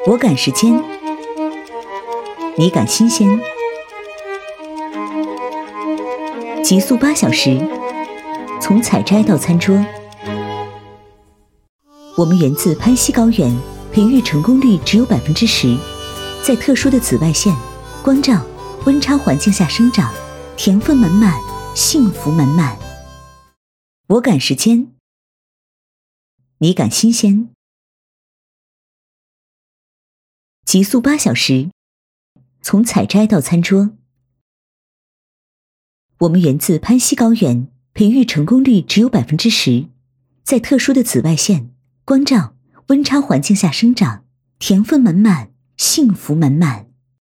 我赶时间，你赶新鲜，极速8小时，从采摘到餐桌。我们源自攀西高原，培育成功率只有10%，在特殊的紫外线、光照、温差环境下生长，甜分满满，幸福满满。我赶时间，你赶新鲜。极速8小时，从采摘到餐桌。我们源自攀西高原，培育成功率只有10%，在特殊的紫外线、光照、温差环境下生长，甜分满满，幸福满满。